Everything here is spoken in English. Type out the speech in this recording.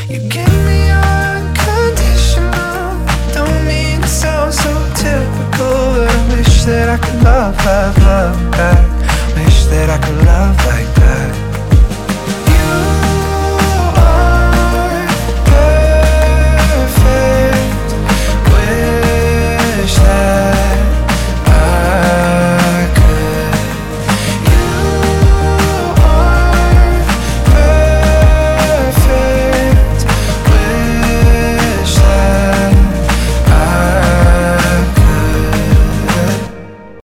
You give me unconditional. Don't mean to sound so typical, but I wish that I could love back.